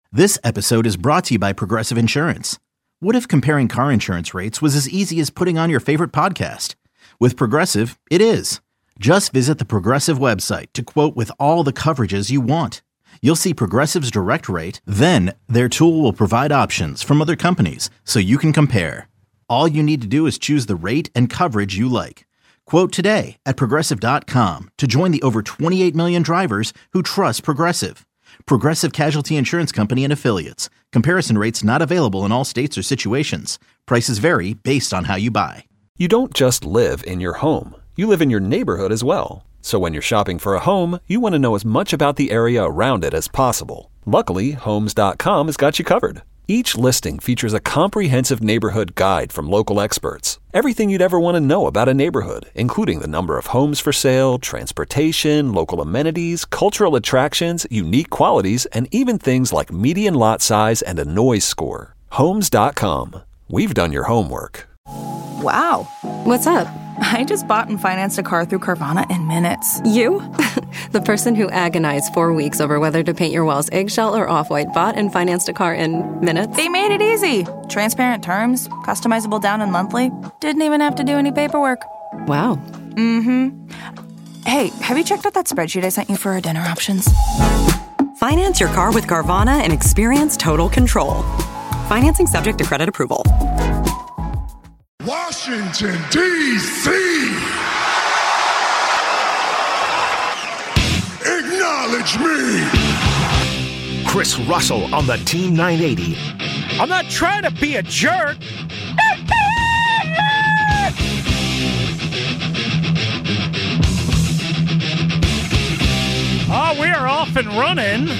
This episode is brought to you by Progressive Insurance. What if comparing car insurance rates was as easy as putting on your favorite podcast? With Progressive, it is. Just visit the Progressive website to quote with all the coverages you want. You'll see Progressive's direct rate, then their tool will provide options from other companies so you can compare. All you need to do is choose the rate and coverage you like. Quote today at Progressive.com to join the over 28 million drivers who trust Progressive. Progressive Casualty Insurance Company and Affiliates. Comparison rates not available in all states or situations. Prices vary based on how you buy. You don't just live in your home. You live in your neighborhood as well. So when you're shopping for a home, you want to know as much about the area around it as possible. Luckily, Homes.com has got you covered. Each listing features a comprehensive neighborhood guide from local experts. Everything you'd ever want to know about a neighborhood, including the number of homes for sale, transportation, local amenities, cultural attractions, unique qualities, and even things like median lot size and a noise score. Homes.com. We've done your homework. Wow. What's up? I just bought and financed a car through Carvana in minutes. You? The person who agonized 4 weeks over whether to paint your walls eggshell or off-white bought and financed a car in minutes? They made it easy. Transparent terms, customizable down and monthly. Didn't even have to do any paperwork. Wow. Mm-hmm. Hey, have you checked out that spreadsheet I sent you for our dinner options? Finance your car with Carvana and experience total control. Financing subject to credit approval. Washington, D.C. Acknowledge me. Chris Russell on the Team 980. I'm not trying to be a jerk. We are off and running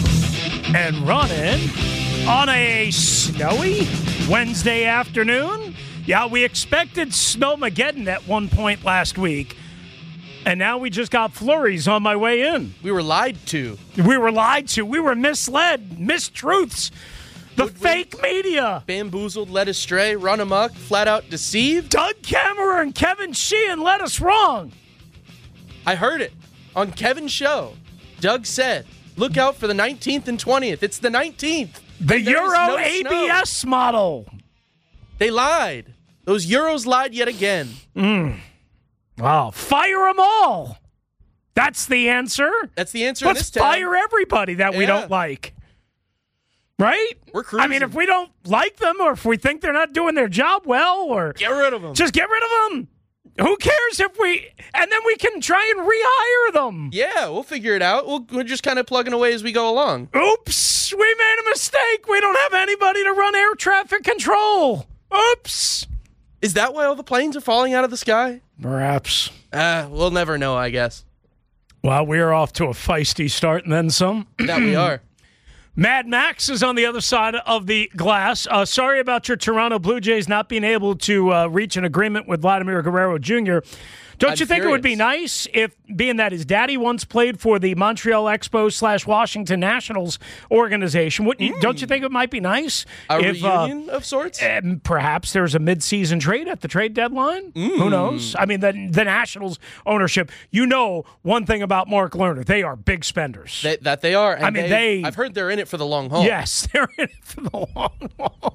on a snowy Wednesday afternoon. Yeah, we expected Snowmageddon at one point last week, and now we just got flurries on my way in. We were lied to. We were misled, mistruths. The fake media. Bamboozled, led astray, run amok, flat out deceived. Doug Kammerer and Kevin Sheehan led us wrong. I heard it on Kevin's show. Doug said, look out for the 19th and 20th. It's the 19th. The Euro ABS model. They lied. Those Euros lied yet again. Wow. Fire them all. That's the answer. That's the answer. Let's fire everybody that we don't like. Right? We're cruising. I mean, if we don't like them or if we think they're not doing their job well, or get rid of them. Just get rid of them. Who cares and then we can try and rehire them. Yeah, we'll figure it out. We're just kind of plugging away as we go along. Oops, we made a mistake. We don't have anybody to run air traffic control. Oops. Is that why all the planes are falling out of the sky? Perhaps. We'll never know, I guess. Well, we are off to a feisty start and then some. That we are. Mad Max is on the other side of the glass. Sorry about your Toronto Blue Jays not being able to reach an agreement with Vladimir Guerrero Jr. Don't you think it would be nice if, being that his daddy once played for the Montreal Expos / Washington Nationals organization, don't you think it might be nice? If reunion of sorts? Perhaps there's a mid-season trade at the trade deadline. Who knows? I mean, the Nationals ownership, one thing about Mark Lerner, they are big spenders. That they are. And I've heard they're in it for the long haul. Yes, they're in it for the long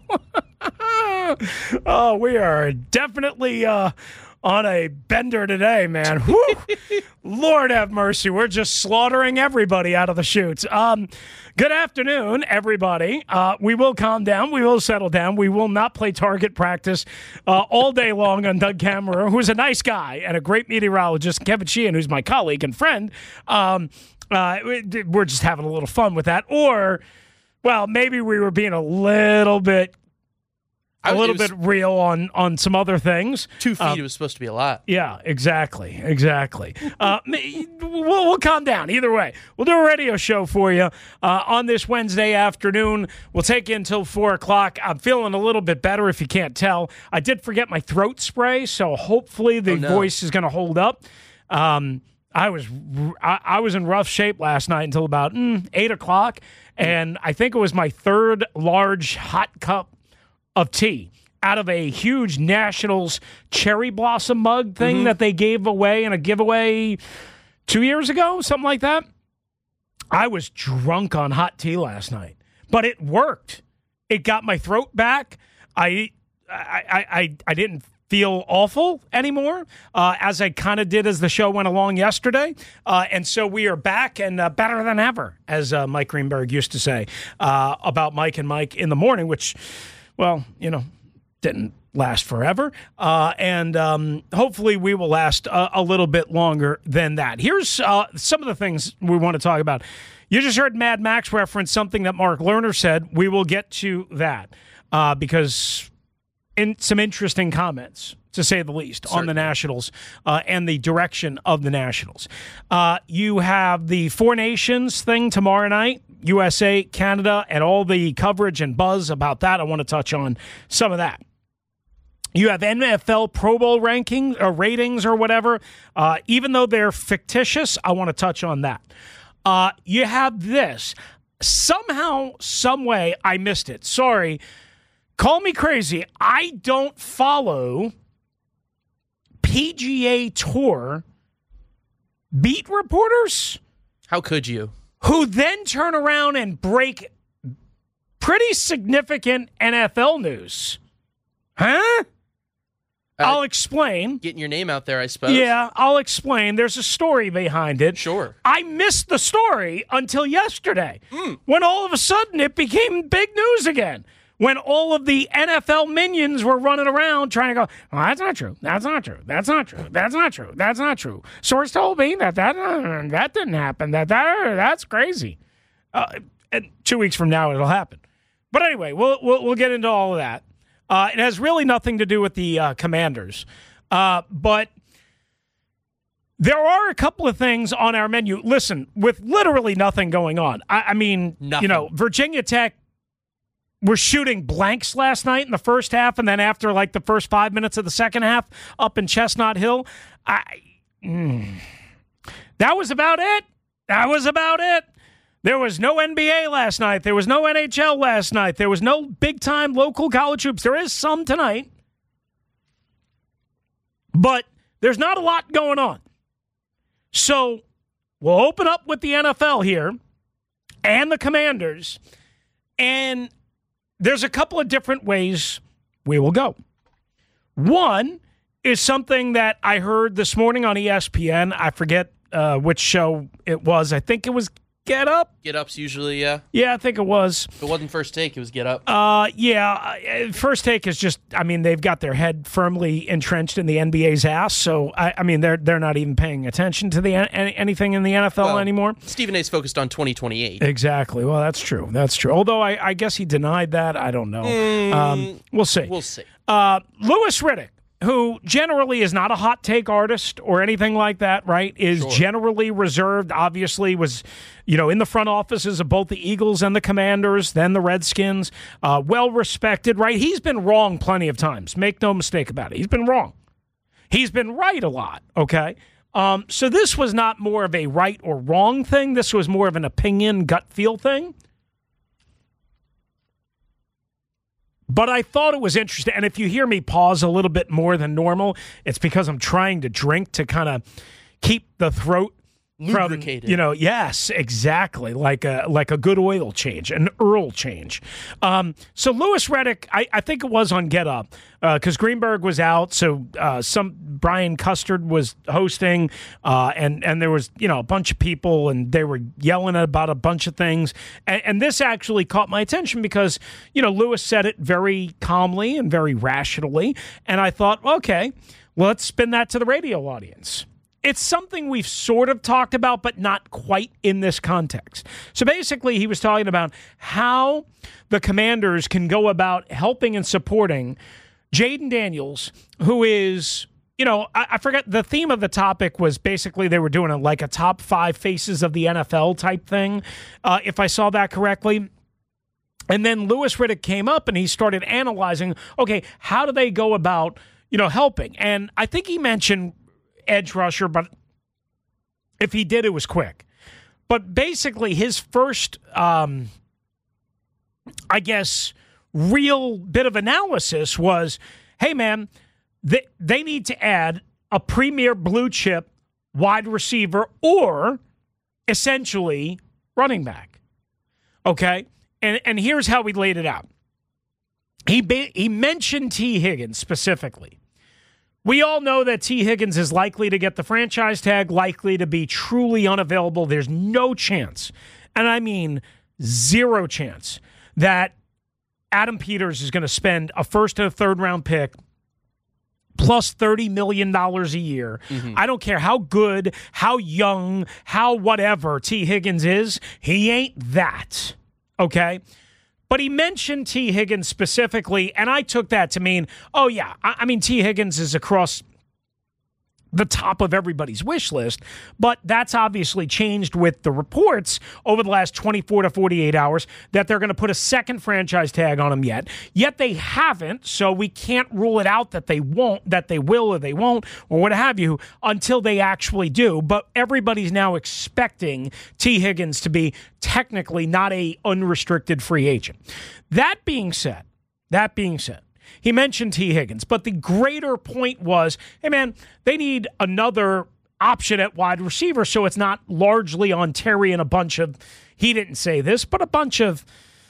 haul. We are definitely... on a bender today, man. Whew. Lord have mercy. We're just slaughtering everybody out of the chutes. Good afternoon, everybody. We will calm down. We will settle down. We will not play target practice all day long on Doug Kammerer, who's a nice guy and a great meteorologist, Kevin Sheehan, who's my colleague and friend. We're just having a little fun with that. Or, well, maybe we were being a little bit real on some other things. 2 feet, it was supposed to be a lot. Yeah, exactly. We'll calm down. Either way, we'll do a radio show for you on this Wednesday afternoon. We'll take you until 4 o'clock. I'm feeling a little bit better, if you can't tell. I did forget my throat spray, so hopefully the voice is going to hold up. I was in rough shape last night until about 8 o'clock, and I think it was my third large hot cup of tea out of a huge Nationals cherry blossom mug thing that they gave away in a giveaway 2 years ago, something like that. I was drunk on hot tea last night. but it worked. It got my throat back. I didn't feel awful anymore, as I kind of did as the show went along yesterday. And so we are back and better than ever, as Mike Greenberg used to say about Mike and Mike in the morning, which, well, didn't last forever. And hopefully we will last a little bit longer than that. Here's some of the things we want to talk about. You just heard Mad Max reference something that Mark Lerner said. We will get to that because in some interesting comments, to say the least, on the Nationals and the direction of the Nationals. You have the Four Nations thing tomorrow night, USA, Canada, and all the coverage and buzz about that. I want to touch on some of that. You have NFL Pro Bowl rankings or ratings or whatever. Even though they're fictitious, I want to touch on that. You have this. Somehow, some way, I missed it. Sorry. Call me crazy. I don't follow PGA Tour beat reporters. How could you? Who then turn around and break pretty significant NFL news. Huh? I'll explain. Getting your name out there, I suppose. Yeah, I'll explain. There's a story behind it. Sure. I missed the story until yesterday, when all of a sudden it became big news again. When all of the NFL minions were running around trying to go, oh, that's not true. That's not true. That's not true. That's not true. That's not true. Source told me that didn't happen. That's crazy. And 2 weeks from now it'll happen. But anyway, we'll get into all of that. It has really nothing to do with the Commanders, but there are a couple of things on our menu. Listen, with literally nothing going on. I mean, nothing. Virginia Tech. We're shooting blanks last night in the first half, and then after like the first 5 minutes of the second half up in Chestnut Hill, that was about it. That was about it. There was no NBA last night. There was no NHL last night. There was no big-time local college hoops. There is some tonight, but there's not a lot going on. So we'll open up with the NFL here and the Commanders, and there's a couple of different ways we will go. One is something that I heard this morning on ESPN. I forget which show it was. I think it was Get Up. Get Up's usually, yeah. Yeah, I think it was. If it wasn't First Take, it was Get Up. Yeah. First Take is just, I mean, they've got their head firmly entrenched in the NBA's ass. So, I mean, they're not even paying attention to anything in the NFL anymore. Stephen A's focused on 2028. Exactly. Well, that's true. That's true. Although I guess he denied that. I don't know. We'll see. We'll see. Louis Riddick, who generally is not a hot take artist or anything like that, right, is generally reserved, obviously was, in the front offices of both the Eagles and the Commanders, then the Redskins, well-respected, right? He's been wrong plenty of times. Make no mistake about it. He's been wrong. He's been right a lot, okay? So this was not more of a right or wrong thing. This was more of an opinion, gut feel thing. But I thought it was interesting, and if you hear me pause a little bit more than normal, it's because I'm trying to drink to kind of keep the throat lubricated. Yes, exactly, like a good oil change, an Earl change. So Louis Riddick, I think it was on Get Up, because Greenberg was out, so Brian Custard was hosting, and there was a bunch of people, and they were yelling about a bunch of things, and this actually caught my attention because Louis said it very calmly and very rationally, and I thought, okay, well, let's spin that to the radio audience. It's something we've sort of talked about, but not quite in this context. So basically, he was talking about how the Commanders can go about helping and supporting Jayden Daniels, who is, I forget, the theme of the topic was basically they were doing a top 5 faces of the NFL type thing, if I saw that correctly. And then Louis Riddick came up and he started analyzing, okay, how do they go about, helping? And I think he mentioned edge rusher, but if he did, it was quick. But basically, his first, real bit of analysis was, hey, man, they need to add a premier blue chip wide receiver or essentially running back. Okay? and here's how we laid it out. He mentioned T. Higgins specifically. We all know that T. Higgins is likely to get the franchise tag, likely to be truly unavailable. There's no chance, and I mean zero chance, that Adam Peters is going to spend a first and a third round pick plus $30 million a year. Mm-hmm. I don't care how good, how young, how whatever T. Higgins is. He ain't that, okay? But he mentioned T. Higgins specifically, and I took that to mean, oh, yeah, I mean, T. Higgins is across the top of everybody's wish list, but that's obviously changed with the reports over the last 24 to 48 hours that they're going to put a second franchise tag on him yet they haven't, so we can't rule it out that they won't, that they will or they won't, or what have you, until they actually do. But everybody's now expecting T. Higgins to be technically not a unrestricted free agent. That being said, he mentioned T. Higgins, but the greater point was, hey, man, they need another option at wide receiver, so it's not largely on Terry and a bunch of, he didn't say this, but a bunch of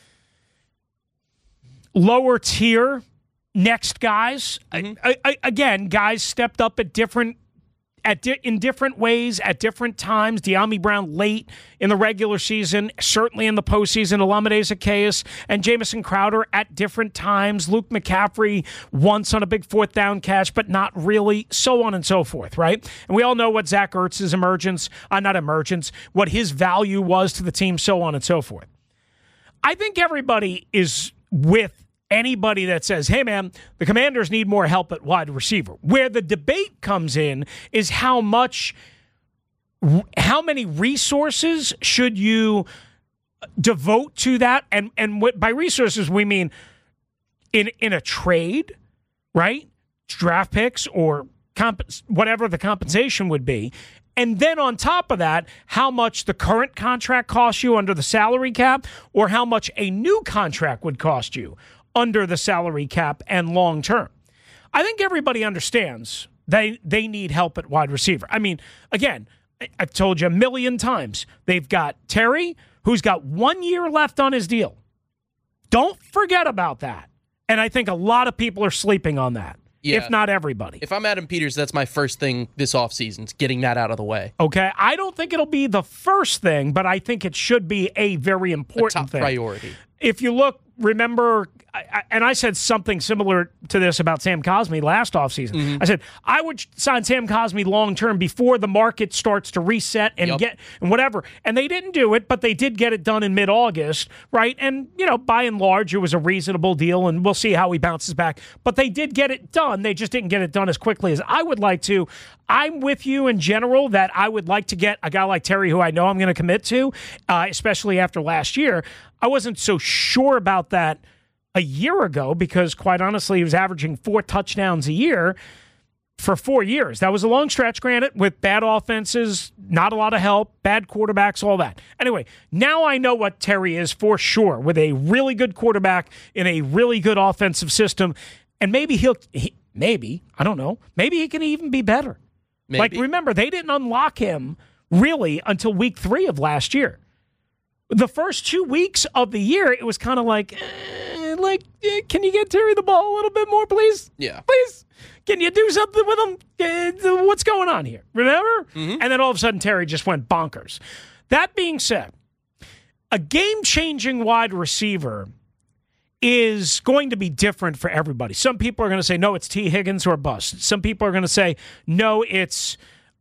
lower tier next guys. Mm-hmm. Again, guys stepped up at in different ways at different times. De'Ami Brown late in the regular season, certainly in the postseason. Olamide Zaccheaus and Jamison Crowder at different times. Luke McCaffrey once on a big fourth down catch, but not really, so on and so forth, right? And we all know what Zach Ertz's what his value was to the team, so on and so forth. I think everybody is with anybody that says, hey, man, the Commanders need more help at wide receiver. Where the debate comes in is how many resources should you devote to that? And what by resources, we mean in a trade, right? Draft picks or whatever the compensation would be. And then on top of that, how much the current contract costs you under the salary cap or how much a new contract would cost you under the salary cap and long term. I think everybody understands they need help at wide receiver. I mean, again, I've told you a million times, they've got Terry, who's got 1 year left on his deal. Don't forget about that. And I think a lot of people are sleeping on that, if not everybody. If I'm Adam Peters, that's my first thing this offseason, is getting that out of the way. Okay, I don't think it'll be the first thing, but I think it should be a very important thing. Priority. If you look, remember, and I said something similar to this about Sam Cosmi last offseason. Mm-hmm. I said, I would sign Sam Cosmi long-term before the market starts to reset and and whatever. And they didn't do it, but they did get it done in mid-August, right? And, by and large, it was a reasonable deal, and we'll see how he bounces back. But they did get it done. They just didn't get it done as quickly as I would like to. I'm with you in general that I would like to get a guy like Terry, who I know I'm going to commit to, especially after last year. I wasn't so sure about that a year ago because, quite honestly, he was averaging 4 touchdowns a year for 4 years. That was a long stretch, granted, with bad offenses, not a lot of help, bad quarterbacks, all that. Anyway, now I know what Terry is for sure, with a really good quarterback in a really good offensive system, and maybe I don't know, maybe he can even be better. Maybe. Like, remember, they didn't unlock him really until week 3 of last year. The first 2 weeks of the year, it was kind of like, can you get Terry the ball a little bit more, please? Yeah. Please? Can you do something with him? What's going on here? Remember? Mm-hmm. And then all of a sudden, Terry just went bonkers. That being said, a game-changing wide receiver is going to be different for everybody. Some people are going to say, no, it's T. Higgins or bust. Some people are going to say, no, it's,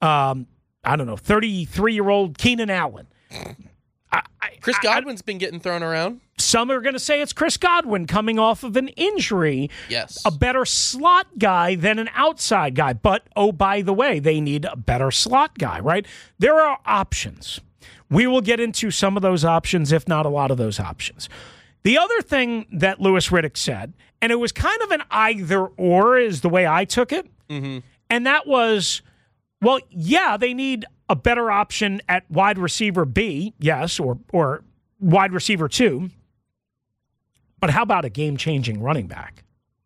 33-year-old Keenan Allen. Chris Godwin's been getting thrown around. Some are going to say it's Chris Godwin coming off of an injury. Yes. A better slot guy than an outside guy. But, oh, by the way, they need a better slot guy, right? There are options. We will get into some of those options, if not a lot of those options. The other thing that Louis Riddick said, and it was kind of an either-or is the way I took it, mm-hmm. and that was, well, yeah, they need a better option at wide receiver B, yes, or wide receiver 2. But how about a game-changing running back?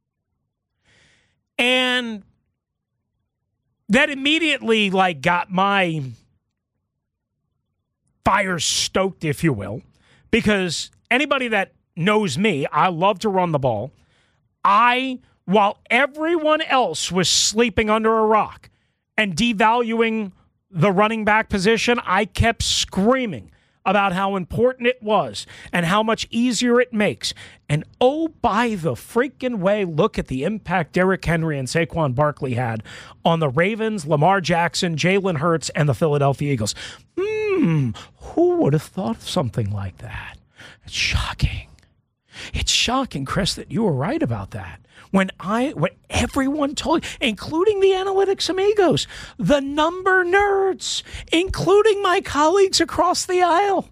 And that immediately got my fires stoked, if you will, because anybody that knows me, I love to run the ball. While everyone else was sleeping under a rock and devaluing the running back position, I kept screaming about how important it was and how much easier it makes. And oh, by the freaking way, look at the impact Derrick Henry and Saquon Barkley had on the Ravens, Lamar Jackson, Jalen Hurts, and the Philadelphia Eagles. Who would have thought of something like that? It's shocking. It's shocking, Chris, that you were right about that. When everyone told you, including the analytics amigos, the number nerds, including my colleagues across the aisle,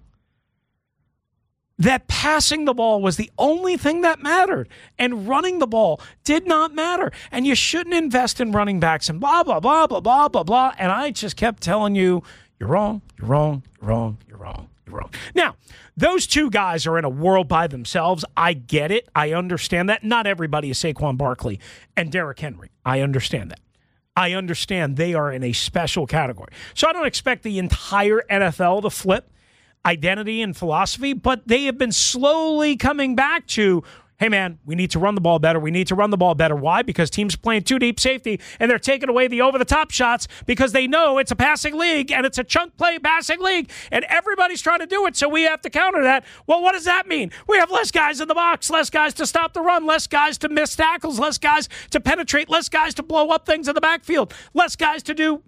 that passing the ball was the only thing that mattered and running the ball did not matter. And you shouldn't invest in running backs and blah, blah, blah, blah, blah, blah, blah. And I just kept telling you, you're wrong, you're wrong, you're wrong, you're wrong, you're wrong. Now, those two guys are in a world by themselves. I get it. I understand that. Not everybody is Saquon Barkley and Derrick Henry. I understand that. I understand they are in a special category. So I don't expect the entire NFL to flip identity and philosophy, but they have been slowly coming back to, hey, man, we need to run the ball better. We need to run the ball better. Why? Because teams are playing too deep safety, and they're taking away the over-the-top shots because they know it's a passing league, and it's a chunk play passing league, and everybody's trying to do it, so we have to counter that. Well, what does that mean? We have less guys in the box, less guys to stop the run, less guys to miss tackles, less guys to penetrate, less guys to blow up things in the backfield, less guys to do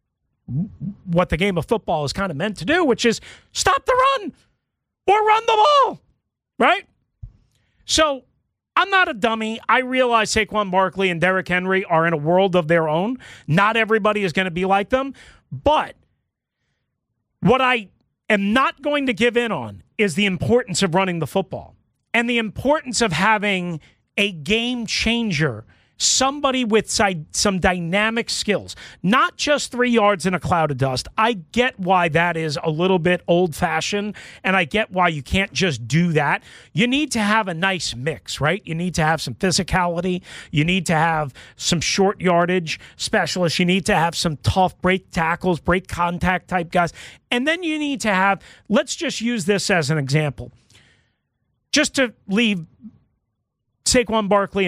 what the game of football is kind of meant to do, which is stop the run or run the ball, right? So I'm not a dummy. I realize Saquon Barkley and Derrick Henry are in a world of their own. Not everybody is going to be like them. But what I am not going to give in on is the importance of running the football and the importance of having a game changer, somebody with some dynamic skills, not just 3 yards in a cloud of dust. I get why that is a little bit old-fashioned, and I get why you can't just do that. You need to have a nice mix, right? You need to have some physicality. You need to have some short yardage specialists. You need to have some tough break tackles, break contact type guys. And then you need to have, let's just use this as an example, just to leave Saquon Barkley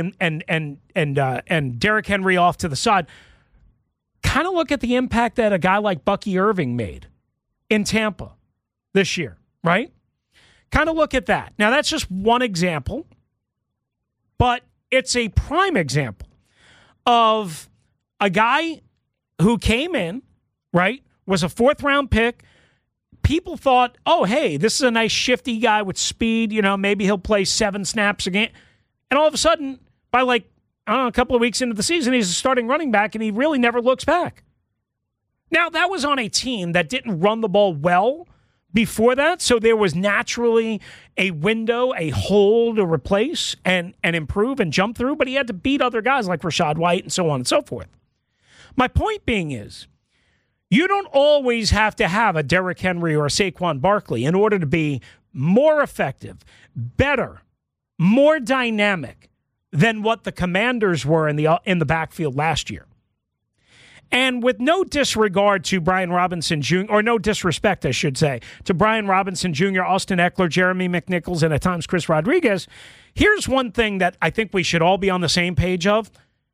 and Derrick Henry off to the side. Kind of look at the impact that a guy like Bucky Irving made in Tampa this year, right? Kind of look at that. Now, that's just one example, but it's a prime example of a guy who came in, right, was a fourth-round pick. People thought, oh, hey, this is a nice shifty guy with speed. You know, maybe he'll play 7 snaps a game. And all of a sudden, by a couple of weeks into the season, he's a starting running back, and he really never looks back. Now, that was on a team that didn't run the ball well before that, so there was naturally a window, a hole to replace and improve and jump through, but he had to beat other guys like Rachaad White and so on and so forth. My point being is, you don't always have to have a Derrick Henry or a Saquon Barkley in order to be more effective, better, more dynamic than what the Commanders were in the backfield last year. And with no disregard to Brian Robinson Jr., or no disrespect, I should say, to Brian Robinson Jr., Austin Eckler, Jeremy McNichols, and at times Chris Rodriguez, here's one thing that I think we should all be on the same page of.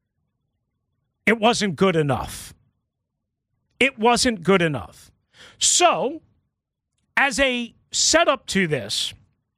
It wasn't good enough. It wasn't good enough. So, as a setup to this,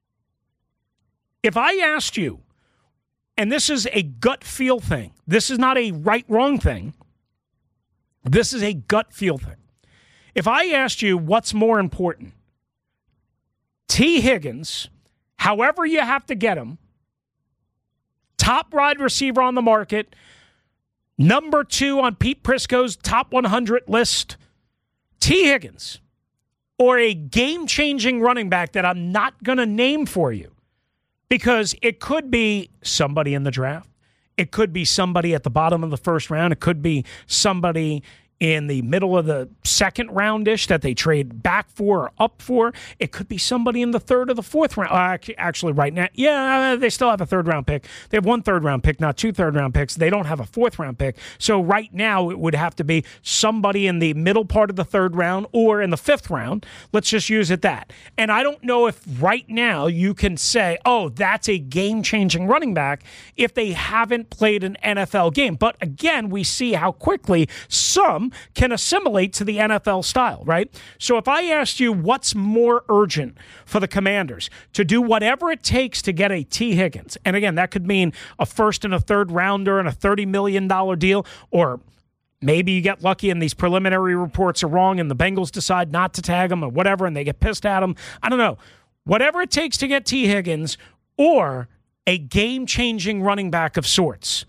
if I asked you, and this is a gut feel thing, this is not a right-wrong thing, this is a gut feel thing. If I asked you what's more important, T. Higgins, however you have to get him, top wide receiver on the market, number 2 on Pete Prisco's top 100 list, T. Higgins, or a game-changing running back that I'm not going to name for you, because it could be somebody in the draft. It could be somebody at the bottom of the first round. It could be somebody in the middle of the second round-ish that they trade back for or up for. It could be somebody in the third or the fourth round. Actually, right now, they still have a third-round pick. They have 1 third-round pick, not 2 third-round picks. They don't have a fourth-round pick. So right now, it would have to be somebody in the middle part of the third round or in the fifth round. Let's just use it that. And I don't know if right now you can say, oh, that's a game-changing running back if they haven't played an NFL game. But again, we see how quickly some can assimilate to the NFL style, right? So if I asked you what's more urgent for the Commanders, to do whatever it takes to get a T. Higgins, and again, that could mean a first and a third rounder and a $30 million deal, or maybe you get lucky and these preliminary reports are wrong and the Bengals decide not to tag him or whatever and they get pissed at him. I don't know. Whatever it takes to get T. Higgins or a game-changing running back of sorts.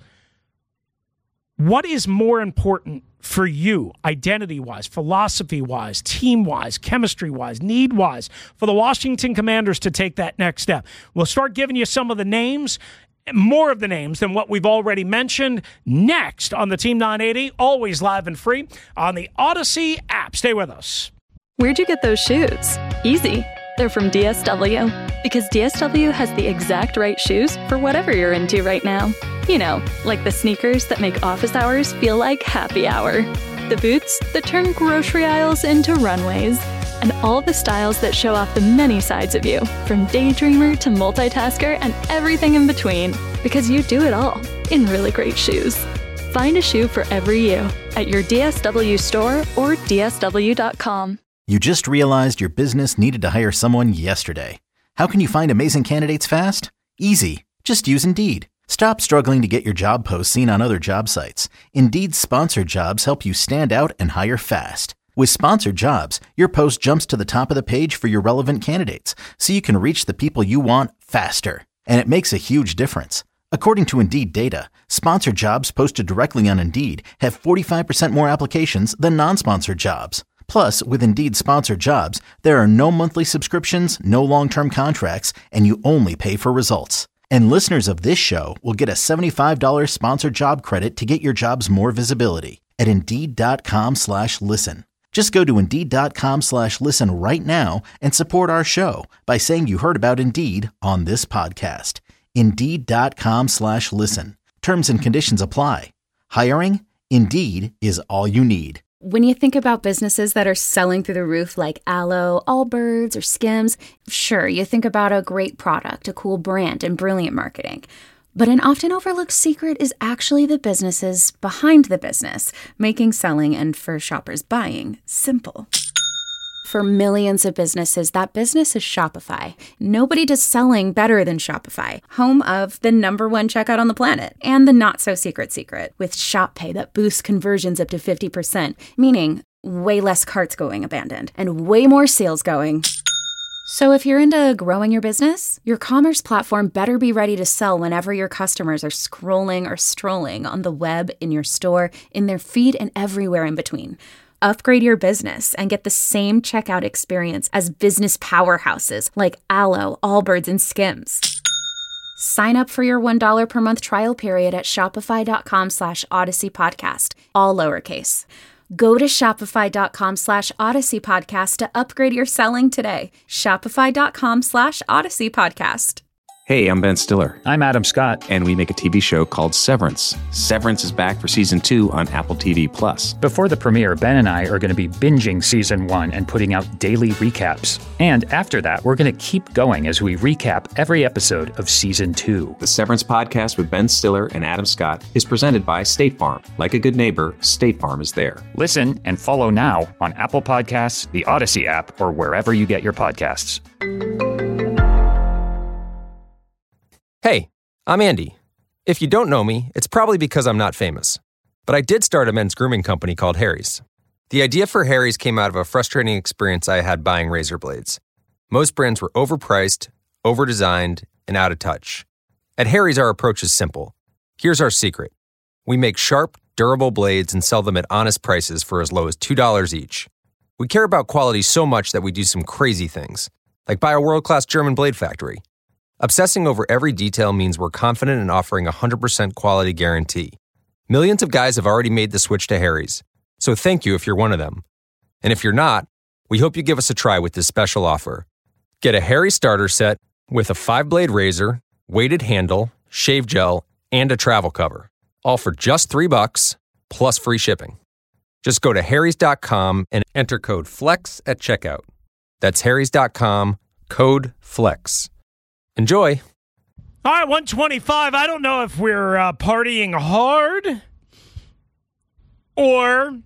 What is more important for you, identity-wise, philosophy-wise, team-wise, chemistry-wise, need-wise, for the Washington Commanders to take that next step? We'll start giving you some of the names, more of the names than what we've already mentioned, next on the Team 980, always live and free on the Odyssey app. Stay with us. Where'd you get those shoes? Easy. They're from DSW. Because DSW has the exact right shoes for whatever you're into right now. You know, like the sneakers that make office hours feel like happy hour. The boots that turn grocery aisles into runways. And all the styles that show off the many sides of you, from daydreamer to multitasker and everything in between. Because you do it all in really great shoes. Find a shoe for every you at your DSW store or DSW.com. You just realized your business needed to hire someone yesterday. How can you find amazing candidates fast? Easy. Just use Indeed. Stop struggling to get your job posts seen on other job sites. Indeed's sponsored jobs help you stand out and hire fast. With sponsored jobs, your post jumps to the top of the page for your relevant candidates, so you can reach the people you want faster. And it makes a huge difference. According to Indeed data, sponsored jobs posted directly on Indeed have 45% more applications than non-sponsored jobs. Plus, with Indeed sponsored jobs, there are no monthly subscriptions, no long-term contracts, and you only pay for results. And listeners of this show will get a $75 sponsored job credit to get your jobs more visibility at Indeed.com/listen. Just go to Indeed.com/listen right now and support our show by saying you heard about Indeed on this podcast. Indeed.com/listen. Terms and conditions apply. Hiring? Indeed is all you need. When you think about businesses that are selling through the roof like Aloe, Allbirds, or Skims, sure, you think about a great product, a cool brand, and brilliant marketing. But an often overlooked secret is actually the businesses behind the business, making selling and for shoppers buying simple. For millions of businesses, that business is Shopify. Nobody does selling better than Shopify, home of the #1 checkout on the planet and the not-so-secret secret with Shop Pay that boosts conversions up to 50%, meaning way less carts going abandoned and way more sales going. So if you're into growing your business, your commerce platform better be ready to sell whenever your customers are scrolling or strolling on the web, in your store, in their feed, and everywhere in between. Upgrade your business and get the same checkout experience as business powerhouses like Aloe, Allbirds, and Skims. Sign up for your $1 per month trial period at shopify.com/Odyssey podcast, all lowercase. Go to shopify.com/Odyssey podcast to upgrade your selling today. Shopify.com/Odyssey podcast. Hey, I'm Ben Stiller. I'm Adam Scott. And we make a TV show called Severance. Severance is back for season 2 on Apple TV+. Before the premiere, Ben and I are going to be binging season 1 and putting out daily recaps. And after that, we're going to keep going as we recap every episode of season 2. The Severance podcast with Ben Stiller and Adam Scott is presented by State Farm. Like a good neighbor, State Farm is there. Listen and follow now on Apple Podcasts, the Odyssey app, or wherever you get your podcasts. Hey, I'm Andy. If you don't know me, it's probably because I'm not famous. But I did start a men's grooming company called Harry's. The idea for Harry's came out of a frustrating experience I had buying razor blades. Most brands were overpriced, overdesigned, and out of touch. At Harry's, our approach is simple. Here's our secret. We make sharp, durable blades and sell them at honest prices for as low as $2 each. We care about quality so much that we do some crazy things, like buy a world-class German blade factory. Obsessing over every detail means we're confident in offering a 100% quality guarantee. Millions of guys have already made the switch to Harry's. So thank you if you're one of them. And if you're not, we hope you give us a try with this special offer. Get a Harry's starter set with a 5-blade razor, weighted handle, shave gel, and a travel cover. All for just $3 plus free shipping. Just go to harrys.com and enter code FLEX at checkout. That's harrys.com, code FLEX. Enjoy. All right, 125. I don't know if we're partying hard or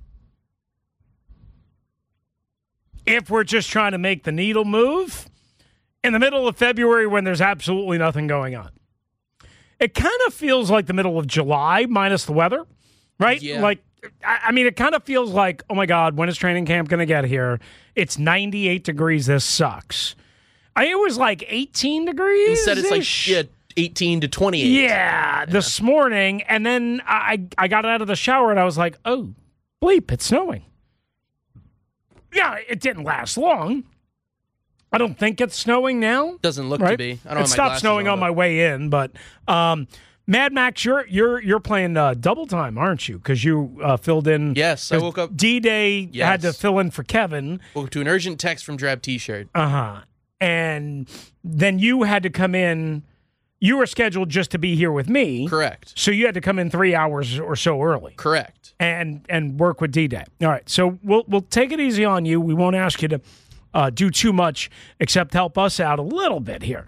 if we're just trying to make the needle move in the middle of February when there's absolutely nothing going on. It kind of feels like the middle of July minus the weather, right? Yeah. Like, I mean, it kind of feels like, oh my God, when is training camp going to get here? It's 98 degrees. This sucks. It was like 18 degrees. Instead, it's like 18 to 28. Yeah, this morning. And then I got out of the shower and I was like, oh, bleep, it's snowing. Yeah, it didn't last long. I don't think it's snowing now. Doesn't look right? to be. I don't it have my stopped snowing on my way in, but Mad Max, you're playing double time, aren't you? Because you filled in. Yes, I woke up. D-Day had to fill in for Kevin. Woke to an urgent text from Drab T-shirt. And then you had to come in. You were scheduled just to be here with me. Correct. So you had to come in 3 hours or so early. Correct. And work with D-Day. All right. So we'll take it easy on you. We won't ask you to do too much except help us out a little bit here.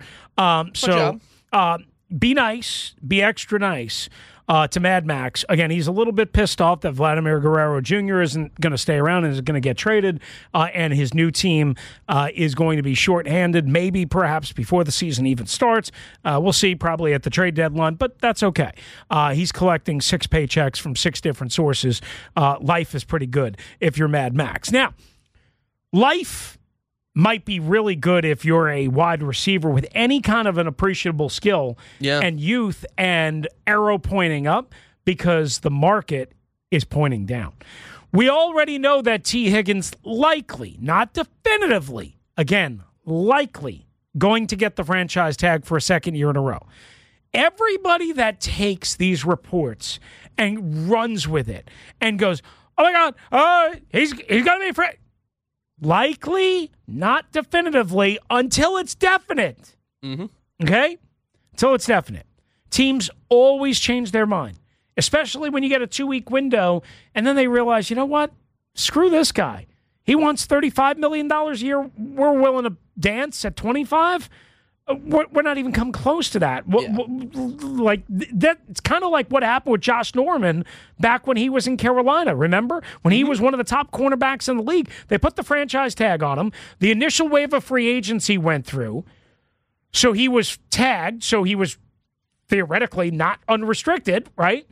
Be nice. Be extra nice to Mad Max. Again, he's a little bit pissed off that Vladimir Guerrero Jr. isn't going to stay around and is going to get traded, and his new team is going to be shorthanded, maybe perhaps before the season even starts. We'll see, probably at the trade deadline, but that's okay. He's collecting 6 paychecks from 6 different sources. Life is pretty good if you're Mad Max. Now, life might be really good if you're a wide receiver with any kind of an appreciable skill and youth and arrow pointing up, because the market is pointing down. We already know that T. Higgins likely, not definitively, again, likely going to get the franchise tag for a second year in a row. Everybody that takes these reports and runs with it and goes, oh my God, he's going to be a franchise. Likely, not definitively, until it's definite. Mm-hmm. Okay? Until it's definite. Teams always change their mind, especially when you get a 2-week window, and then they realize, you know what? Screw this guy. He wants $35 million a year. We're willing to dance at 25. We're not even come close to that. Like that, it's kind of like what happened with Josh Norman back when he was in Carolina. Remember when he was one of the top cornerbacks in the league? They put the franchise tag on him. The initial wave of free agency went through, so he was tagged. So he was theoretically not unrestricted, right?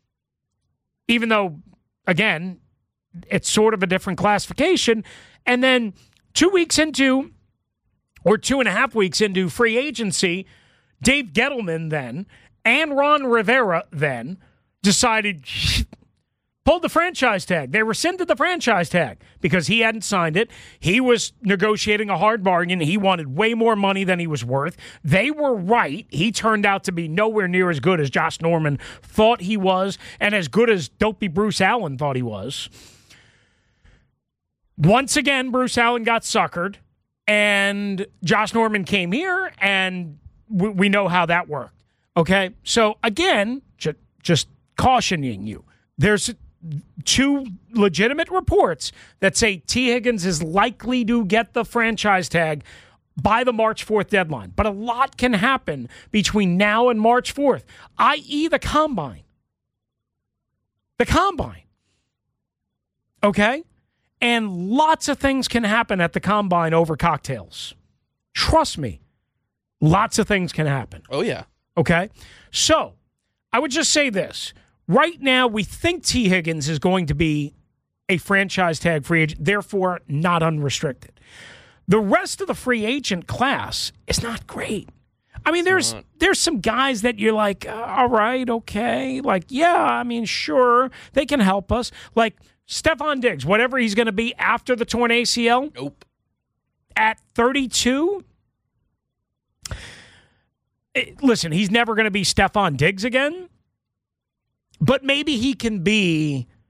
Even though, again, it's sort of a different classification. And then 2 weeks into, or 2.5 weeks into free agency, Dave Gettleman then and Ron Rivera then decided, pulled the franchise tag. They rescinded the franchise tag because he hadn't signed it. He was negotiating a hard bargain. He wanted way more money than he was worth. They were right. He turned out to be nowhere near as good as Josh Norman thought he was, and as good as dopey Bruce Allen thought he was. Once again, Bruce Allen got suckered. And Josh Norman came here, and we know how that worked. Okay? So, again, just cautioning you. There's 2 legitimate reports that say T. Higgins is likely to get the franchise tag by the March 4th deadline. But a lot can happen between now and March 4th, i.e. the Combine. The Combine. Okay? And lots of things can happen at the Combine over cocktails. Trust me. Lots of things can happen. Oh, yeah. Okay? So, I would just say this. Right now, we think T. Higgins is going to be a franchise tag free agent, therefore not unrestricted. The rest of the free agent class is not great. I mean, there's some guys that you're like, all right, okay. Like, yeah, I mean, sure, they can help us. Like, Stephon Diggs, whatever he's going to be after the torn ACL. Nope. At 32? Listen, he's never going to be Stephon Diggs again. But maybe he can be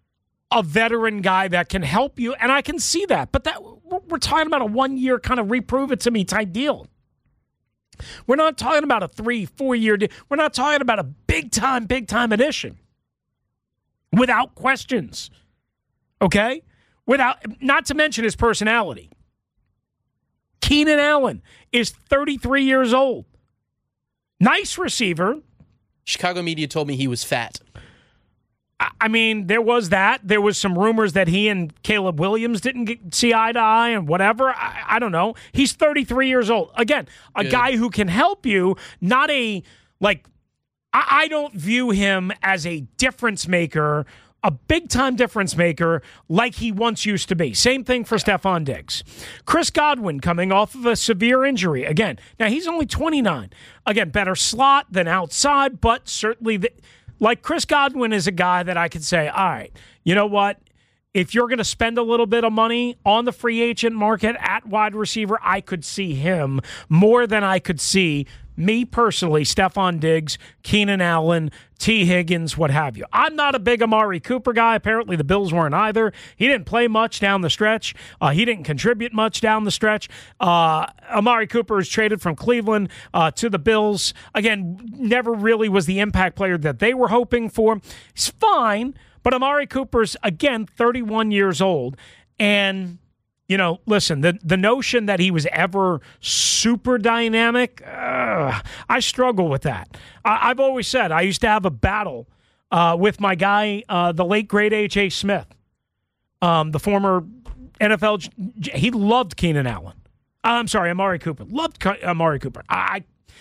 a veteran guy that can help you, and I can see that. But that we're talking about a 1-year kind of reprove it to me type deal. We're not talking about a 3-4 year deal. We're not talking about a big time addition. Without questions. Okay? Not to mention his personality. Keenan Allen is 33 years old. Nice receiver. Chicago media told me he was fat. I mean, there was that. There was some rumors that he and Caleb Williams didn't see eye to eye and whatever. I don't know. He's 33 years old. Again, a guy who can help you, not a, like, I don't view him as a difference maker, a big-time difference maker like he once used to be. Same thing for Stephon Diggs. Chris Godwin coming off of a severe injury. Again, now he's only 29. Again, better slot than outside, but certainly, like Chris Godwin is a guy that I could say, all right, you know what? If you're going to spend a little bit of money on the free agent market at wide receiver, I could see him more than I could see me personally, Stephon Diggs, Keenan Allen, T. Higgins, what have you. I'm not a big Amari Cooper guy. Apparently the Bills weren't either. He didn't play much down the stretch. He didn't contribute much down the stretch. Amari Cooper is traded from Cleveland to the Bills. Again, never really was the impact player that they were hoping for. He's fine, but Amari Cooper's, again, 31 years old. And you know, listen, the notion that he was ever super dynamic, I struggle with that. I've always said I used to have a battle with my guy, the late, great H.A. Smith, the former NFL. He loved Keenan Allen. I'm sorry, Amari Cooper. Loved Amari Cooper. I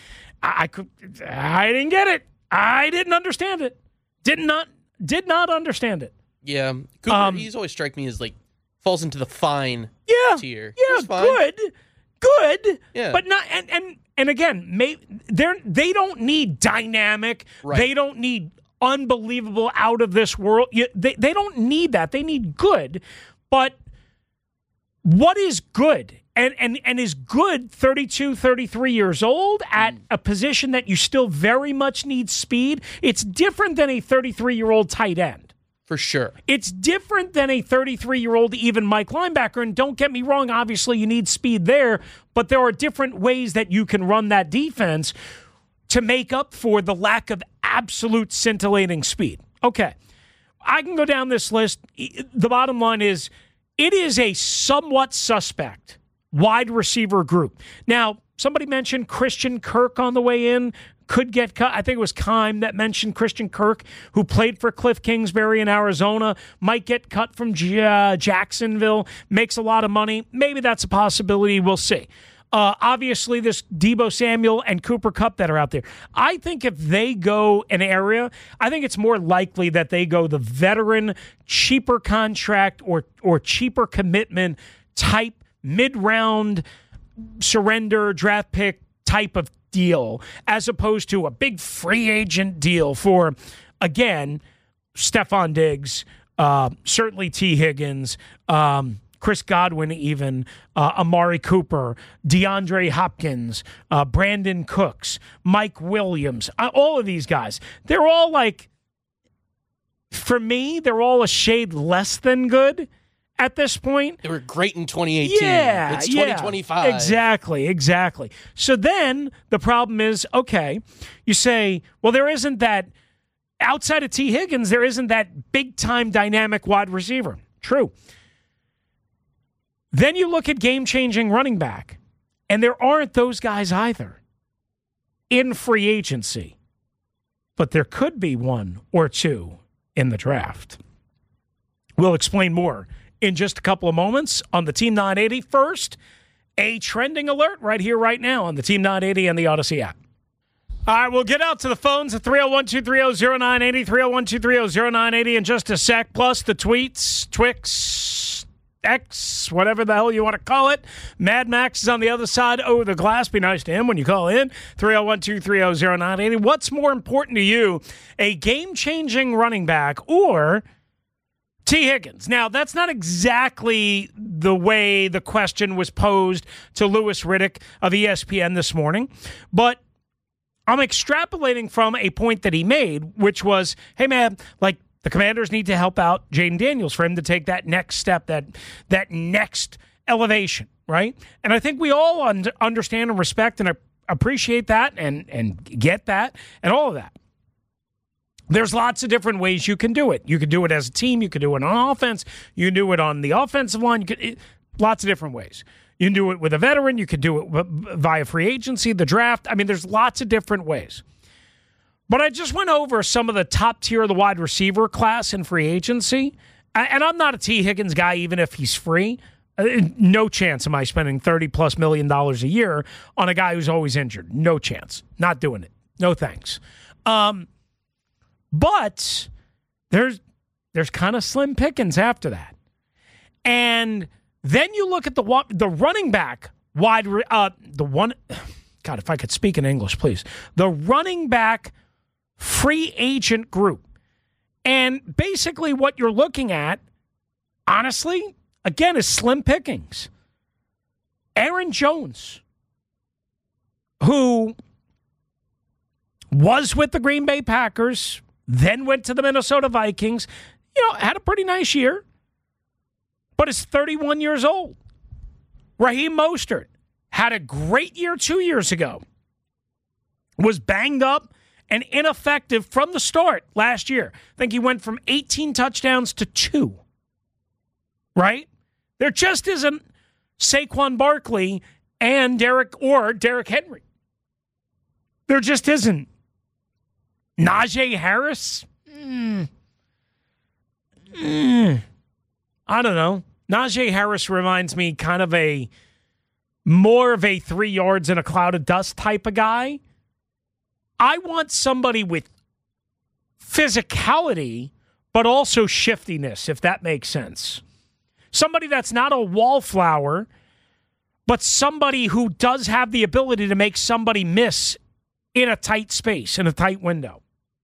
didn't get it. I didn't understand it. Did not understand it. Yeah, Cooper, he's always struck me as like, falls into the fine tier. Yeah, good. Yeah. But not and again, they don't need dynamic. Right. They don't need unbelievable, out of this world. They don't need that. They need good. But what is good? And is good 32, 33 years old at a position that you still very much need speed? It's different than a 33-year-old tight end. For sure. It's different than a 33-year-old even Mike linebacker. And don't get me wrong, obviously you need speed there, but there are different ways that you can run that defense to make up for the lack of absolute scintillating speed. Okay. I can go down this list. The bottom line is it is a somewhat suspect wide receiver group. Now, somebody mentioned Christian Kirk on the way in. Could get cut. I think it was Kime that mentioned Christian Kirk, who played for Cliff Kingsbury in Arizona, might get cut from Jacksonville, makes a lot of money. Maybe that's a possibility. We'll see. Obviously, this Deebo Samuel and Cooper Kupp that are out there. I think if they go an area, I think it's more likely that they go the veteran, cheaper contract or cheaper commitment type, mid-round surrender, draft pick type of deal, as opposed to a big free agent deal for, again, Stephon Diggs, certainly T. Higgins, Chris Godwin even, Amari Cooper, DeAndre Hopkins, Brandon Cooks, Mike Williams, all of these guys. They're all like, for me, they're all a shade less than good at this point. They were great in 2018. Yeah, it's 2025. Exactly. So then the problem is, okay, you say, well, there isn't that, outside of T. Higgins, there isn't that big-time dynamic wide receiver. True. Then you look at game-changing running back, and there aren't those guys either in free agency. But there could be one or two in the draft. We'll explain more in just a couple of moments on the Team 980. First, a trending alert right here, right now on the Team 980 and the Odyssey app. All right, we'll get out to the phones at 301-230-0980, 301-230-0980 in just a sec, plus the tweets, Twix, X, whatever the hell you want to call it. Mad Max is on the other side over the glass. Be nice to him when you call in, 301-230-0980. What's more important to you, a game-changing running back or T. Higgins? Now, that's not exactly the way the question was posed to Louis Riddick of ESPN this morning, but I'm extrapolating from a point that he made, which was, hey, man, like, The Commanders need to help out Jaden Daniels for him to take that next step, that next elevation, right? And I think we all understand and respect and appreciate that and get that and all of that. There's lots of different ways you can do it. You can do it as a team. You can do it on offense. You can do it on the offensive line. Lots of different ways. You can do it with a veteran. You can do it via free agency, the draft. I mean, there's lots of different ways. But I just went over some of the top tier of the wide receiver class in free agency. And I'm not a T. Higgins guy, even if he's free. No chance am I spending $30+ million a year on a guy who's always injured. No chance. Not doing it. No thanks. But there's kind of slim pickings after that. And then you look at the running back God, if I could speak in English, please. The running back free agent group. And basically what you're looking at, honestly, again, is slim pickings. Aaron Jones, who was with the Green Bay Packers, then went to the Minnesota Vikings, had a pretty nice year, but is 31 years old. Raheem Mostert had a great year 2 years ago, was banged up and ineffective from the start last year. I think he went from 18 touchdowns to 2. Right? There just isn't Saquon Barkley and Derrick Henry. There just isn't. Najee Harris? I don't know. Najee Harris reminds me kind of more of a 3 yards in a cloud of dust type of guy. I want somebody with physicality, but also shiftiness, if that makes sense. Somebody that's not a wallflower, but somebody who does have the ability to make somebody miss in a tight space, in a tight window.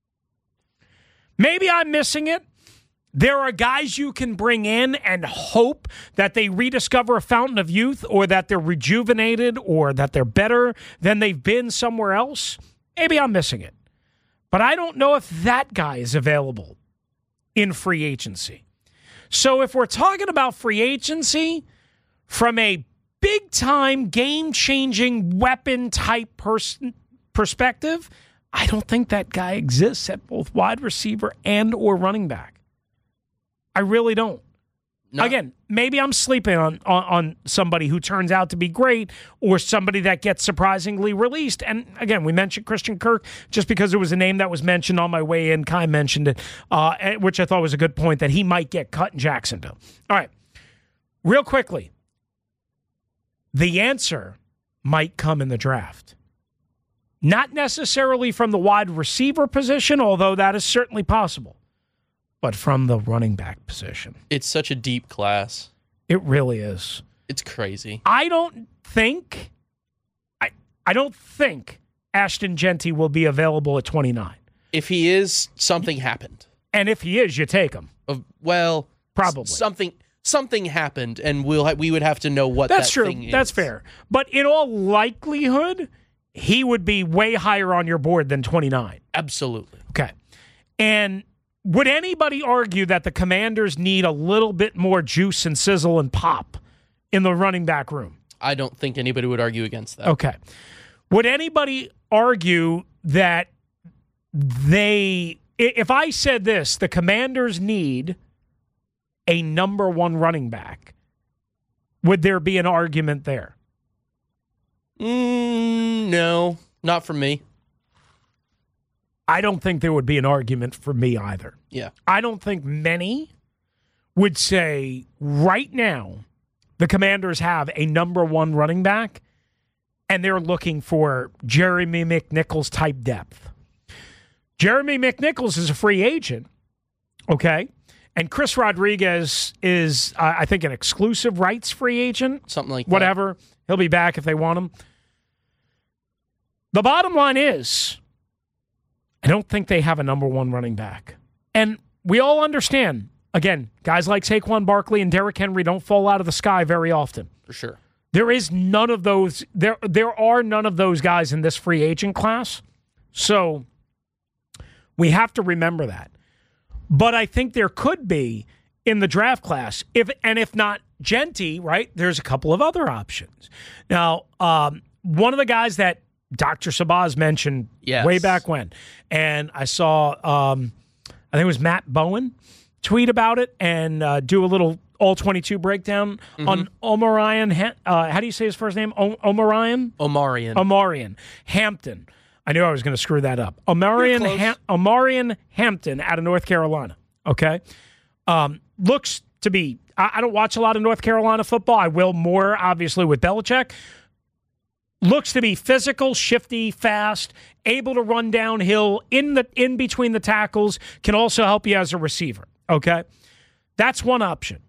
Maybe I'm missing it. There are guys you can bring in and hope that they rediscover a fountain of youth, or that they're rejuvenated, or that they're better than they've been somewhere else. Maybe I'm missing it. But I don't know if that guy is available in free agency. So if we're talking about free agency from a big-time, game-changing, weapon-type perspective, I don't think that guy exists at both wide receiver and or running back. I really don't. No. Again, maybe I'm sleeping on somebody who turns out to be great, or somebody that gets surprisingly released. And again, we mentioned Christian Kirk just because it was a name that was mentioned on my way in. Kai mentioned it, which I thought was a good point, that he might get cut in Jacksonville. All right, real quickly, the answer might come in the draft. Not necessarily from the wide receiver position, although that is certainly possible, but from the running back position. It's such a deep class. It really is. It's crazy. I don't think Ashton Jeanty will be available at 29. If he is, something happened. And if he is, you take him. Well, probably something happened, and we would have to know what That's that true. thing is. That's fair. But in all likelihood, he would be way higher on your board than 29. Absolutely. Okay. And would anybody argue that the Commanders need a little bit more juice and sizzle and pop in the running back room? I don't think anybody would argue against that. Okay. Would anybody argue that if I said this, the Commanders need a number one running back, would there be an argument there? No, not for me. I don't think there would be an argument for me either. Yeah. I don't think many would say right now the Commanders have a number one running back and they're looking for Jeremy McNichols type depth. Jeremy McNichols is a free agent, okay? And Chris Rodriguez is, I think, an exclusive rights free agent. Something like that. Whatever. He'll be back if they want him. The bottom line is, I don't think they have a number one running back. And we all understand, again, guys like Saquon Barkley and Derrick Henry don't fall out of the sky very often. For sure. There is none of those. There are none of those guys in this free agent class. So we have to remember that. But I think there could be in the draft class. If not Genty, right, there's a couple of other options. Now, one of the guys that Dr. Sabaz mentioned way back when, and I saw, I think it was Matt Bowen tweet about it and do a little all-22 breakdown on Omarion. How do you say his first name? Omarion? Omarion Hampton. I knew I was going to screw that up. Omarion Hampton out of North Carolina. Okay? Looks to be, I don't watch a lot of North Carolina football. I will more, obviously, with Belichick. Looks to be physical, shifty, fast, able to run downhill in between the tackles, can also help you as a receiver. Okay? That's one option.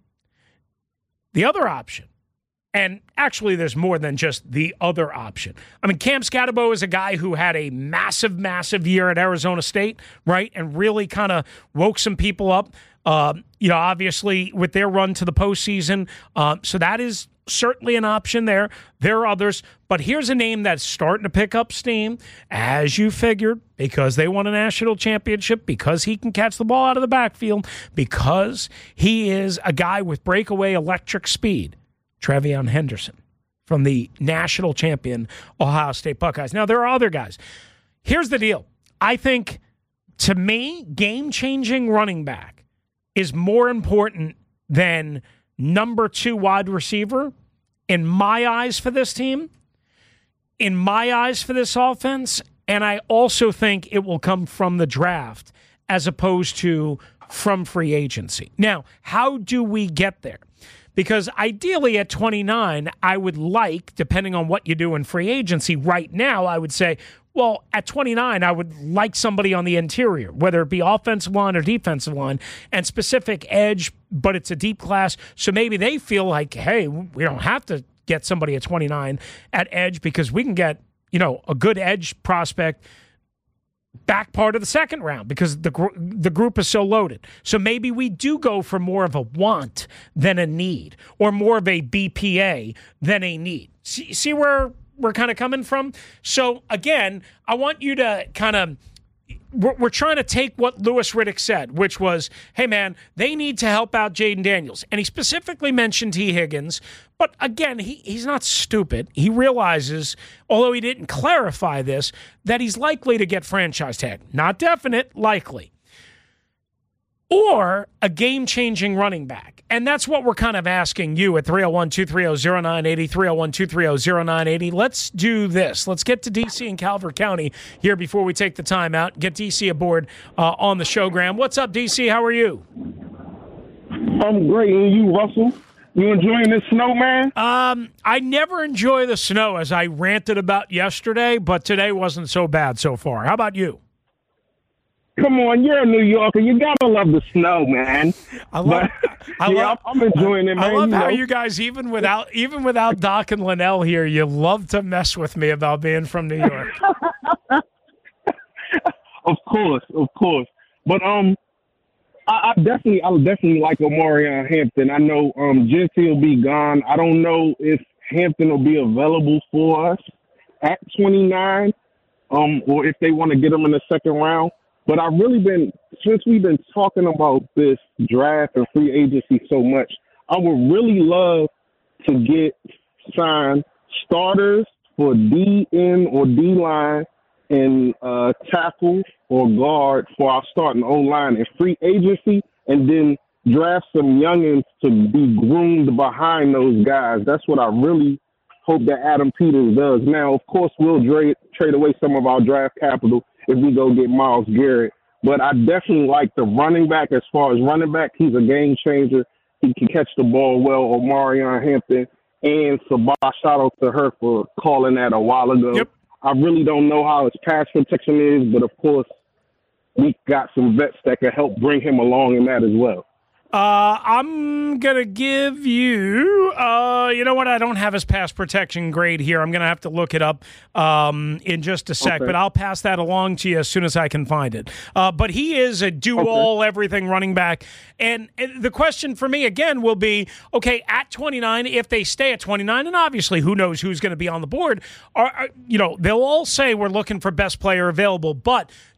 The other option, and actually there's more than just the other option. I mean, Cam Scatterbo is a guy who had a massive, massive year at Arizona State, right? And really kind of woke some people up, obviously with their run to the postseason. So that is certainly an option there. There are others. But here's a name that's starting to pick up steam, as you figured, because they won a national championship, because he can catch the ball out of the backfield, because he is a guy with breakaway electric speed. Trevion Henderson from the national champion Ohio State Buckeyes. Now, there are other guys. Here's the deal. I think, to me, game-changing running back is more important than number 2 wide receiver in my eyes for this team, in my eyes for this offense, and I also think it will come from the draft as opposed to from free agency. Now, how do we get there? Because ideally at 29, I would like, depending on what you do in free agency right now, I would say, well, at 29, I would like somebody on the interior, whether it be offensive line or defensive line, and specific edge, but it's a deep class. So maybe they feel like, hey, we don't have to get somebody at 29 at edge because we can get, a good edge prospect back part of the second round because the group is so loaded. So maybe we do go for more of a want than a need, or more of a BPA than a need. See where we're kind of coming from? So again, I want you to kind of, we're trying to take what Louis Riddick said, which was, hey man, they need to help out Jaden Daniels. And he specifically mentioned T. Higgins, but again, he's not stupid. He realizes, although he didn't clarify this, that he's likely to get franchise tag. Not definite, likely. Or a game-changing running back. And that's what we're kind of asking you at 301-230-0980, 301-230-0980. Let's do this. Let's get to D.C. and Calvert County here before we take the time out. Get D.C. aboard on the show, Graham. What's up, D.C.? How are you? I'm great. And you, Russell? You enjoying this snow, man? I never enjoy the snow, as I ranted about yesterday, but today wasn't so bad so far. How about you? Come on, you're a New Yorker. You gotta love the snow, man. I'm enjoying it, man. I love how you guys, even without Doc and Linnell here, you love to mess with me about being from New York. Of course. But I definitely like Omarion Hampton. I know Genty will be gone. I don't know if Hampton will be available for us at 29, or if they want to get him in the second round. But I've really been, since we've been talking about this draft and free agency so much, I would really love to get signed starters for D-end or D-line and tackle or guard for our starting O-line in free agency, and then draft some youngins to be groomed behind those guys. That's what I really hope that Adam Peters does. Now, of course, we'll trade away some of our draft capital if we go get Myles Garrett. But I definitely like the running back. As far as running back, he's a game changer. He can catch the ball well. Omarion Hampton and Sabah, shout out to her for calling that a while ago. Yep. I really don't know how his pass protection is, but of course, we got some vets that can help bring him along in that as well. I'm going to give you, you know what? I don't have his pass protection grade here. I'm going to have to look it up in just a sec, but I'll pass that along to you as soon as I can find it. But he is a do-all, everything running back. And the question for me, again, will be, okay, at 29, if they stay at 29, and obviously who knows who's going to be on the board, they'll all say we're looking for best player available, but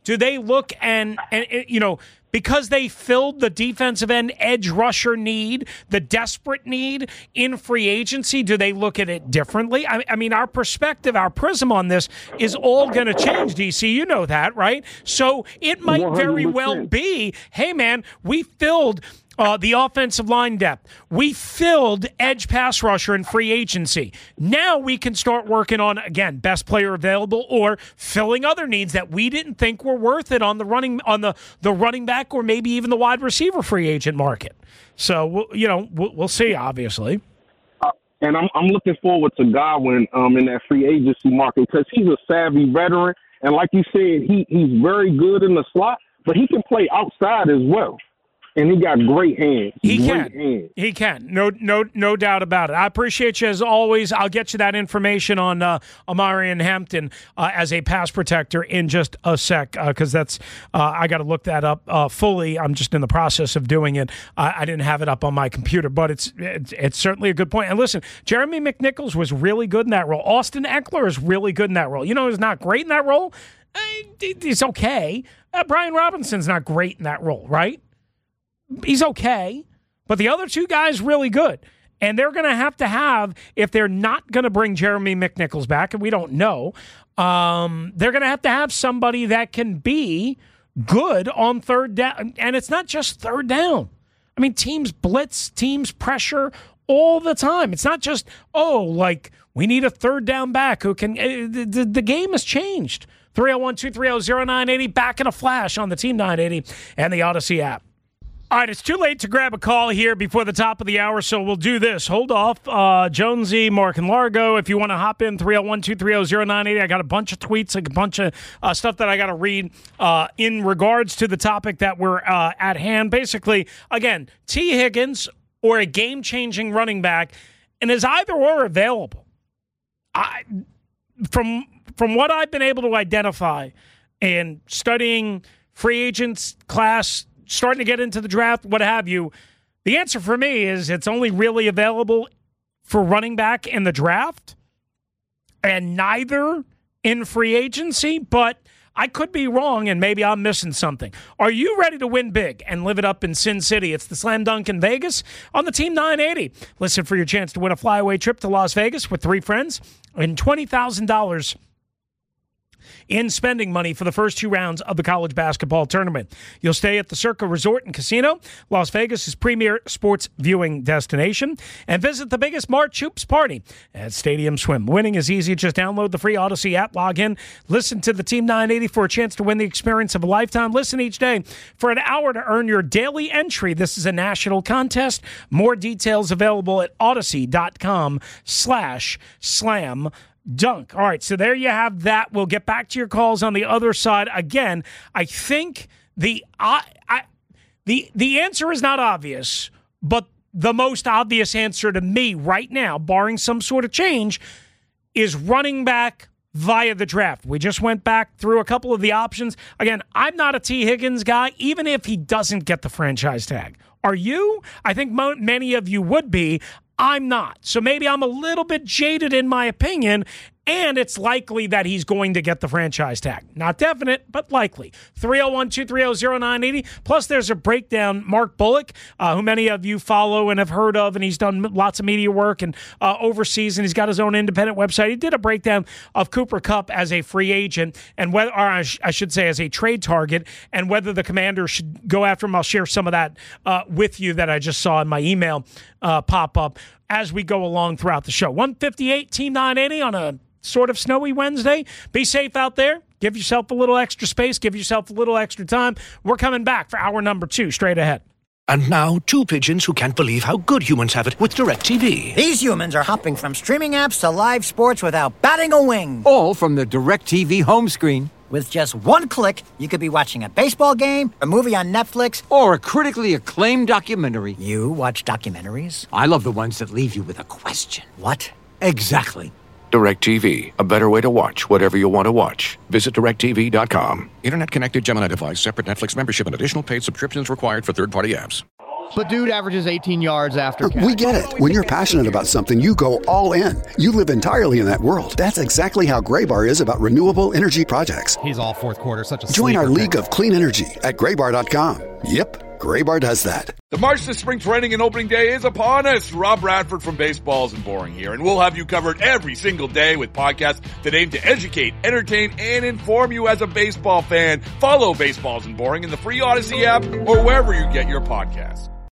Do they look and because they filled the defensive end edge rusher need, the desperate need in free agency, do they look at it differently? I mean, our perspective, our prism on this is all going to change, DC. You know that, right? So it might 100%. Very well be, hey, man, we filled the offensive line depth. We filled edge pass rusher in free agency. Now we can start working on, again, best player available or filling other needs that we didn't think were worth it on the running back or maybe even the wide receiver free agent market. So, we'll see, obviously. And I'm looking forward to Godwin in that free agency market because he's a savvy veteran. And like you said, he's very good in the slot, but he can play outside as well. And he got great hands. He can. No doubt about it. I appreciate you as always. I'll get you that information on Omarion Hampton as a pass protector in just a sec because that's I got to look that up fully. I'm just in the process of doing it. I didn't have it up on my computer, but it's certainly a good point. And listen, Jeremy McNichols was really good in that role. Austin Eckler is really good in that role. He's not great in that role. He's okay. Brian Robinson's not great in that role, right? He's okay, but the other two guys really good. And they're going to have, if they're not going to bring Jeremy McNichols back, and we don't know, they're going to have somebody that can be good on third down. And it's not just third down. I mean, teams blitz, teams pressure all the time. It's not just, we need a third down back who can. The game has changed. 301-230-0980, back in a flash on the Team 980 and the Odyssey app. All right, it's too late to grab a call here before the top of the hour, so we'll do this. Hold off. Jonesy, Mark, and Largo, if you want to hop in, 301-230-0980. I got a bunch of tweets, a bunch of stuff that I got to read in regards to the topic that we're at hand. Basically, again, T. Higgins or a game-changing running back, and is either or available. From what I've been able to identify in studying free agents class, starting to get into the draft, what have you, the answer for me is it's only really available for running back in the draft and neither in free agency, but I could be wrong and maybe I'm missing something. Are you ready to win big and live it up in Sin City? It's the Slam Dunk in Vegas on the Team 980. Listen for your chance to win a flyaway trip to Las Vegas with 3 friends and $20,000 in spending money for the first 2 rounds of the college basketball tournament. You'll stay at the Circa Resort and Casino, Las Vegas' premier sports viewing destination, and visit the biggest March Hoops party at Stadium Swim. Winning is easy. Just download the free Odyssey app, log in, listen to the Team 980 for a chance to win the experience of a lifetime. Listen each day for an hour to earn your daily entry. This is a national contest. More details available at odyssey.com/slam dunk. All right, so there you have that. We'll get back to your calls on the other side. Again, I think the answer is not obvious, but the most obvious answer to me right now, barring some sort of change, is running back via the draft. We just went back through a couple of the options. Again, I'm not a T. Higgins guy, even if he doesn't get the franchise tag. Are you? I think many of you would be. I'm not. So maybe I'm a little bit jaded in my opinion, and it's likely that he's going to get the franchise tag. Not definite, but likely. 301-230-0980. Plus, there's a breakdown. Mark Bullock, who many of you follow and have heard of, and he's done lots of media work and overseas, and he's got his own independent website. He did a breakdown of Cooper Kupp as a free agent, and whether, or I should say as a trade target, and whether the Commanders should go after him. I'll share some of that with you that I just saw in my email pop up as we go along throughout the show. 158 Team 980 on a sort of snowy Wednesday. Be safe out there. Give yourself a little extra space. Give yourself a little extra time. We're coming back for hour number 2 straight ahead. And now, 2 pigeons who can't believe how good humans have it with DirecTV. These humans are hopping from streaming apps to live sports without batting a wing. All from the DirecTV home screen. With just one click, you could be watching a baseball game, a movie on Netflix, or a critically acclaimed documentary. You watch documentaries? I love the ones that leave you with a question. What? Exactly. DirecTV, a better way to watch whatever you want to watch. Visit DirecTV.com. Internet-connected Gemini device, separate Netflix membership, and additional paid subscriptions required for third-party apps. But dude averages 18 yards after catch. We get it. When you're passionate about something, you go all in. You live entirely in that world. That's exactly how Graybar is about renewable energy projects. He's all fourth quarter, such a Join our league of clean energy at graybar.com. Yep, Graybar does that. The march to spring training and opening day is upon us. Rob Bradford from Baseballs and Boring here, and we'll have you covered every single day with podcasts that aim to educate, entertain, and inform you as a baseball fan. Follow Baseballs and Boring in the free Odyssey app or wherever you get your podcasts.